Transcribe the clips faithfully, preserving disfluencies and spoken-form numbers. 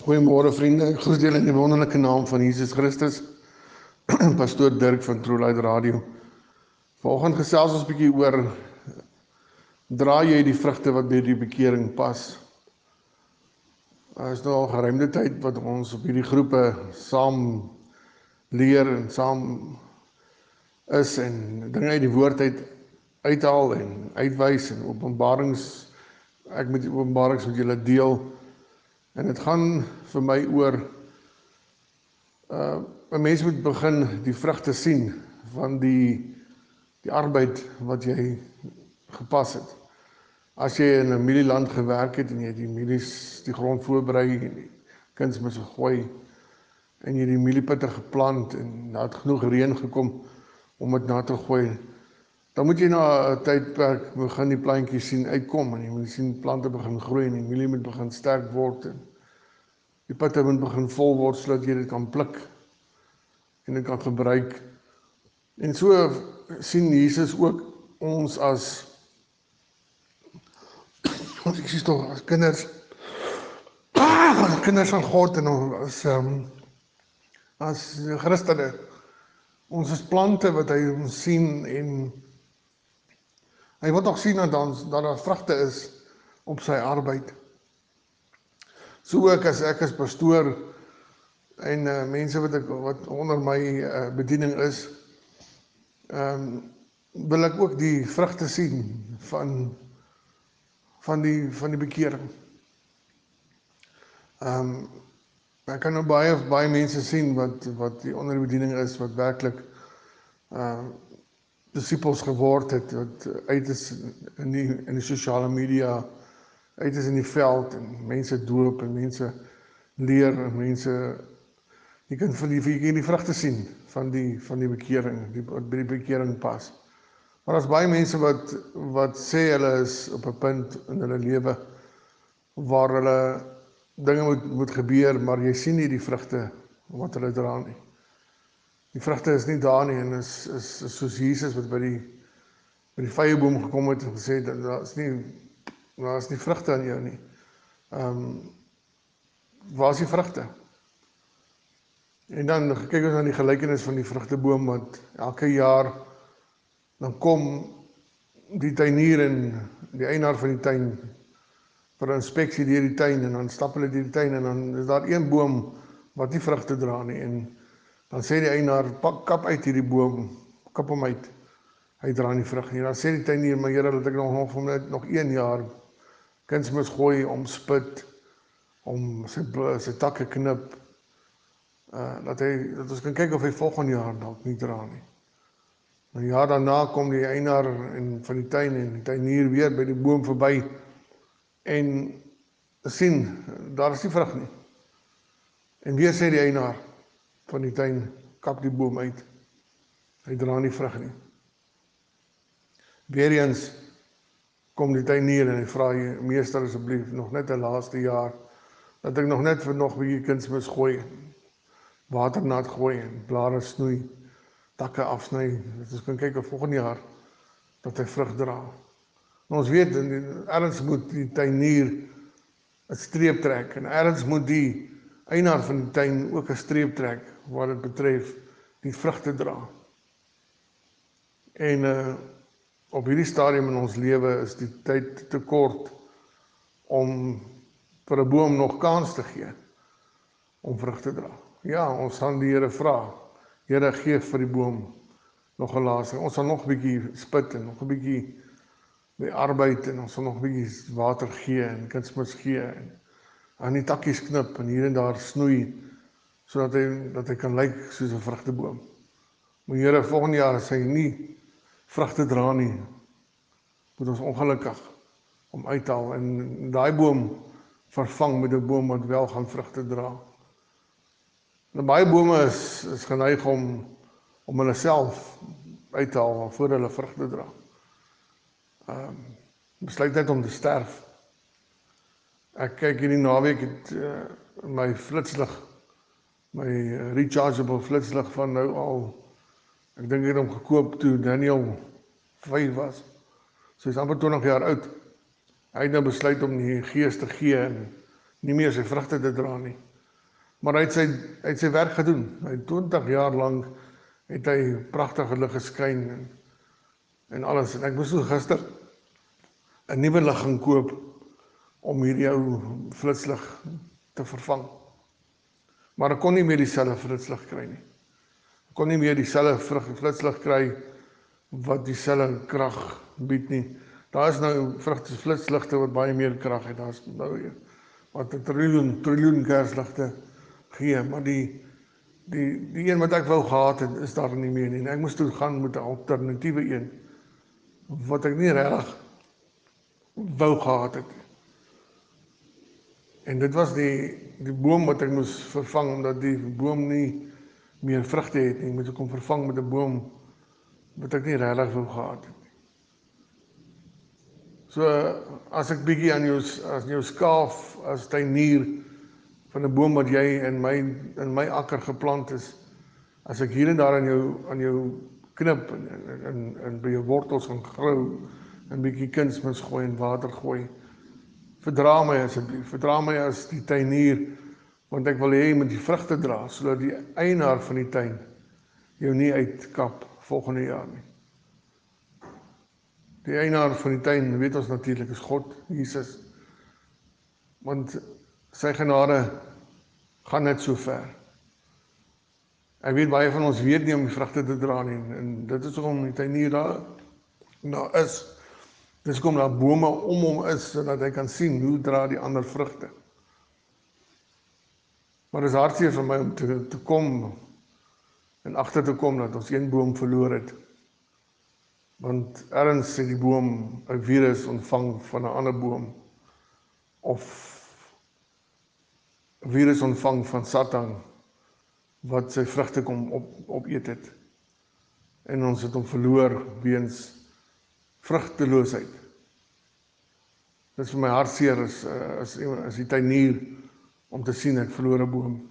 Goeiemôre vriende, ek groet julle in die wonderlike naam van Jesus Christus. Pastoor Dirk van True Light Radio. Vanoggend gesels ons 'n bietjie oor, dra jy die vrugte wat by die bekering pas? Daar is nou al geruimde tyd wat ons op hierdie groepe saam leer en saam is en dinge uit die woord uit uithaal en uitwys en openbarings, ek met die openbarings met julle deel. En dit gaan vir my oor, uh, 'n mens moet begin die vrugte sien van die, die arbeid wat jy gepas het. As jy in 'n mielieland gewerk het en jy die mielies, die grond voorberei en die kunsmis gegooi en jy die mieliepitte geplant en daar het genoeg reën gekom om dit na te gooi, dan moet jy na 'n tydperk begin die plantjies sien uitkom en jy moet sien plante begin groei en die mielie moet begin sterk word en die pitte moet begin vol word sodat jy dit kan pluk en dit kan gebruik. En so sien Jesus ook ons as ons ek sê tog as kinders as kinders van God en as um, as Christene. Ons is plante wat hy ons sien en hy wil ook sien dat ons dat daar vrugte is op sy arbeid. So ook as ek as pastoor en uh, mense wat ek wat onder my uh, bediening is, um, wil ek ook die vrugte sien van van die van die bekering. Um, ek kan nou baie baie mense sien wat wat die onder die bediening is wat werklik uh, disippels geword het, wat uit is in die in die sosiale media, uit is in die veld en mense doop en mense leer en mense jy kan vir die, vir die vrugte sien van die van die bekering, die wat by die bekering pas. Maar daar's baie mense wat wat sê hulle is op 'n punt in hulle lewe waar hulle dinge moet moet gebeur, maar jy sien nie die vrugte wat hulle dra nie. Die vrugte is nie daar nie en is is, is soos Jesus wat by die by die vyeboom gekom het en gesê dat daar is nie daar is nie vrugte aan jou nie. Ehm um, waar is die vrugte? En dan kyk ons na die gelykenis van die vrugteboom wat elke jaar dan kom die tuinier en die eienaar van die tuin vir 'n inspeksie deur die tuin en dan stap hulle deur die tuin en dan is daar een boom wat nie vrugte dra nie en dan sê die eienaar, pak kap uit hierdie boom, kap hom uit. Hy dra nie vrug nie. Dan sê die tuinier, maar Here, dat ek nog nog vir net nog een jaar kunsmis gooi, om spit, om sy sy takke knip, uh, dat hy dat ons kan kyk of hy volgende jaar dalk nie dra nie. Nou ja, daarna kom die eienaar en van die tuin en die tuinier weer by die boom verby en sien, daar is nie vrug nie. En weer sê die eienaar van die tuin, kap die boom uit. Hy dra nie vrug nie. Weer eens kom die tuinier en hy vra, meester asseblief, nog net 'n laaste jaar, dat ek nog net vir nog 'n bietjie kunsmis gooi, waternat gooi en blare snoei, takke afsny, dat ons kan kyk of volgende jaar dat hy vrug dra. En ons weet, ergens moet die tuinier 'n streep trek en ergens moet die eienaar van die tuin ook 'n streep trek wat dit betref die vrugte dra. En uh, op hierdie stadium in ons lewe is die tyd te kort om vir 'n boom nog kans te gee om vrug te dra. Ja, ons gaan die Here vra. Here, gee vir die boom nog 'n laaste. Ons sal nog 'n bietjie spit en nog 'n bietjie die arbeid en ons sal nog 'n bietjie water gee en kunsmis gee en aan die takkies knip en hier en daar snoei sodat hy dat hy kan lyk soos 'n vrugteboom. Maar Here, volgende jaar as hy nie vrugte dra nie, moet ons ongelukkig om uithaal en daai boom vervang met 'n boom wat wel gaan vrugte dra. Nou baie bome is is geneig om om hulle self uit te haal voor hulle vrugte dra. Ehm um, besluit net om te sterf. Ek kyk hierdie naweek het uh, my flitslig, my rechargeable flitslig van nou al, ek dink ek het hom gekoop toe Daniel vyf was. So hy's amper twintig jaar oud. Hy het nou besluit om die gees te gee en nie meer sy vrugte te dra nie. Maar hy het sy, hy het sy werk gedoen. Hy het twintig jaar lang het hy pragtige lig geskyn en, en alles. En ek moes so gister 'n nuwe lig gaan koop om hierdie ou flitslig te vervang. Maar ek kon nie meer dieselfde flitslig kry nie. Ek kon nie meer dieselfde flitslig kry wat dieselfde krag bied nie. Daar is nou flitsligte wat baie meer krag het. Daar is nou wat 'n triljoen, triljoen kersligte gee, maar die die die een wat ek wou gehad het, is daar nie meer nie. En ek moes toe gaan met 'n alternatiewe een wat ek nie regtig wou gehad het. En dit was die die boom wat ek moes vervang omdat die boom nie meer vrugte het nie. Ek moes kom vervang met 'n boom wat ek nie regtig wou gehad het. So as ek bietjie aan jou as jou skaaf as tuinier van 'n boom wat jy in my in my akker geplant is, as ek hier en daar aan jou aan jou knip en en, en, en by jou wortels gaan grou en bietjie kunsmis gooi en water gooi, verdra my asseblief, verdra my as die tuinier, want ek wil hê jy moet die vrugte dra sodat die eienaar van die tuin jou nie uitkap volgende jaar nie. Die eienaar van die tuin, weet ons natuurlik, is God, Jesus. Want sy genade gaan net so ver. Ek weet baie van ons weet nie om die vrugte te dra nie, en dit is hoekom die tuinier daar, daar is. Dis hoekom daar bome om hom is, sodat hy kan sien hoe dra die ander vrugte. Maar dit is hartseer vir my om te, te kom en agter te kom dat ons een boom verloor het. Want ergens het die boom 'n virus ontvang van 'n ander boom, of 'n virus ontvang van Satan, wat sy vrugte kom op, opeet het. En ons het hom verloor weens vrugteloosheid. Dit is vir my hartseer as, as, as die tuinier om te sien ek verloor 'n boom.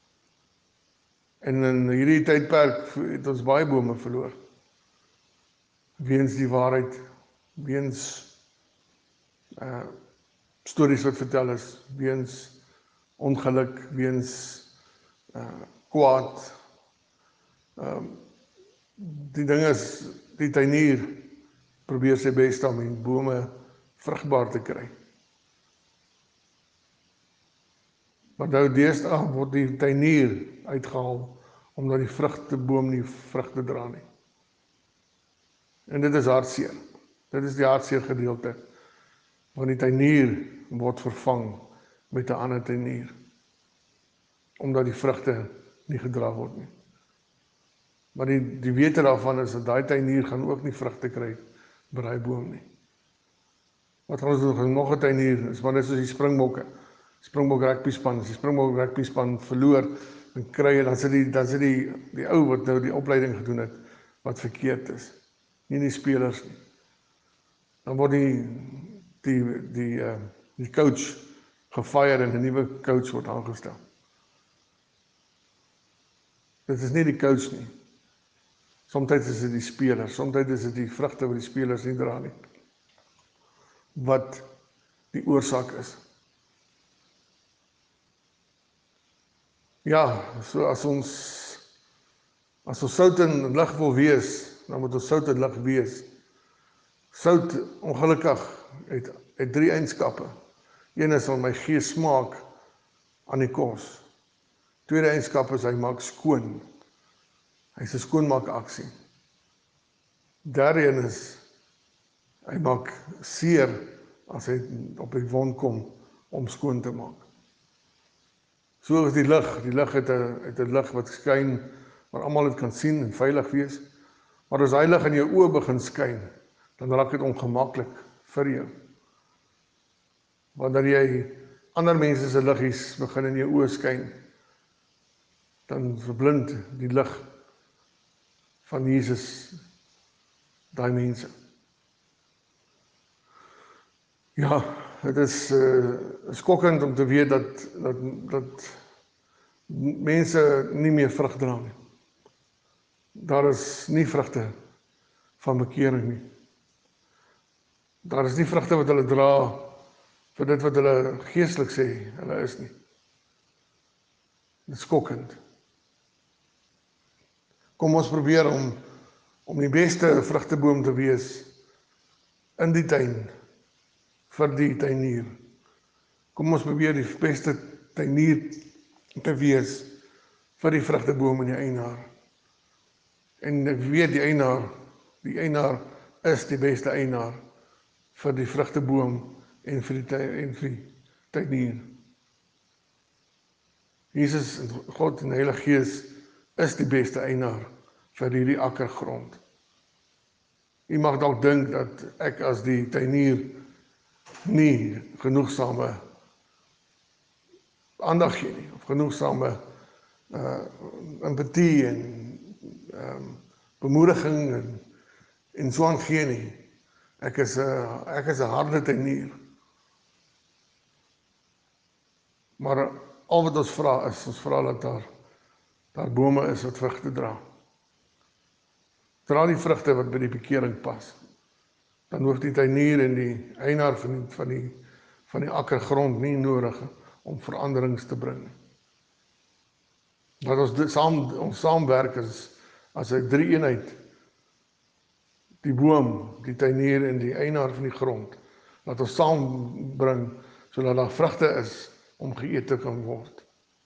En in hierdie tydperk het ons baie bome verloor. Weens die waarheid, weens uh, stories wat vertel is, weens ongeluk, weens uh, kwaad. Uh, die ding is, die tuinier probeer sy bes om die bome vrugbaar te kry. Maar nou deesdae word die tuinier uitgehaal, omdat die vrugteboom nie vrugte dra nie. En dit is hartseer. Dit is die hartseer gedeelte. Want die tuinier word vervang met 'n ander tuinier. Omdat die vrugte nie gedra word nie. Maar die, die wete daarvan is dat daai tuinier gaan ook nie vrugte kry by daai boom nie. Wat gaan ons doen? Nog 'n tuinier, is maar net soos die springbokke. Springbok rugby span, as die Springbok rugby span verloor, dan kry jy, dan sit die, dan sit die, die ou wat nou die opleiding gedoen het, wat verkeerd is. Nie die spelers nie. Dan word die, die, die, uh, die coach gefire en 'n nuwe coach word aangestel. Dit is nie die coach nie. Soms is dit die spelers, soms is dit die vrugte wat die spelers nie dra nie. Wat die oorsaak is. Ja, so as ons as ons sout en lig wil wees, dan moet ons sout en lig wees. Sout, ongelukkig, het, het drie eienskappe. Een is om my gee smaak aan die kos. Tweede eienskap is hy maak skoon. Hy is 'n skoonmaak aksie. Derde een is hy maak seer as hy op die wond kom om skoon te maak. So is die lig. Die lig het 'n het 'n lig wat skyn waar almal dit kan sien en veilig wees. Maar as hy lig in jou oë begin skyn, dan raak dit ongemaklik vir jou. Wanneer jy ander mense se liggies begin in jou oë skyn, dan verblind die lig van Jesus daai mense. Ja, het is uh, skokkend om te weet dat, dat, dat mense nie meer vrug dra nie. Daar is nie vrugte van bekering nie. Daar is nie vrugte wat hulle dra vir dit wat hulle geestelik sê hulle is nie. Dit is skokkend. Kom ons probeer om, om die beste vrugteboom te wees in die tuin, vir die tuinier. Kom ons probeer die beste tuinier te wees vir die vrugteboom en die eienaar. En ek weet die eienaar, die eienaar is die beste eienaar vir die vrugteboom en vir die, en vir die tuinier. Jesus, God en Heilige Gees is die beste eienaar vir hierdie akkergrond. U mag dalk dink dat ek as die tuinier nie genoegsame aandag gee nie, of genoegsame uh, empathie en um, bemoediging en, en so aan gee nie. Ek is 'n ek is 'n harde tuinier. Maar al wat ons vra is, ons vra dat daar daar bome is wat vrugte dra. Dra die vrugte wat by die bekering pas. Dan hoef die tuinier en die eienaar van die, van die, van die akkergrond nie nodig om veranderings te bring. Dat ons dit saam, ons saamwerk is as 'n drie-eenheid. Die boom, die tuinier en die eienaar van die grond. Laat ons saambring sodat daar vrugte is om geëet te kan word.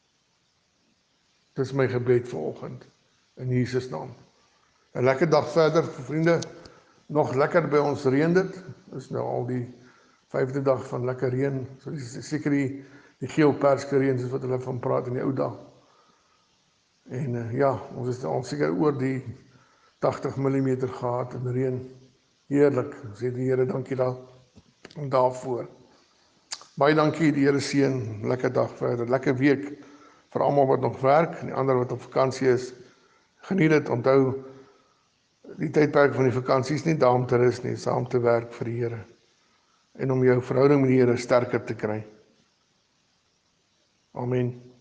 Dis my gebed vanoggend in Jesus naam. 'n Lekker dag verder, vriende. Nog lekker by ons reën dit. Dis nou al die vyfde dag van lekker reën. So dis seker die die geel perske reën soos wat hulle van praat in die ou dae. En uh, ja, ons is al seker oor die tagtig millimeter gehad in reën. Heerlik. Sê die Here dankie daar daarvoor. Baie dankie, die Here seën. Lekker dag verder. Lekker week vir almal wat nog werk en die ander wat op vakansie is. Geniet dit, onthou die tydperk van die vakansie is nie daar om te rus nie, saam te werk vir die Here en om jou verhouding met die Here sterker te kry. Amen.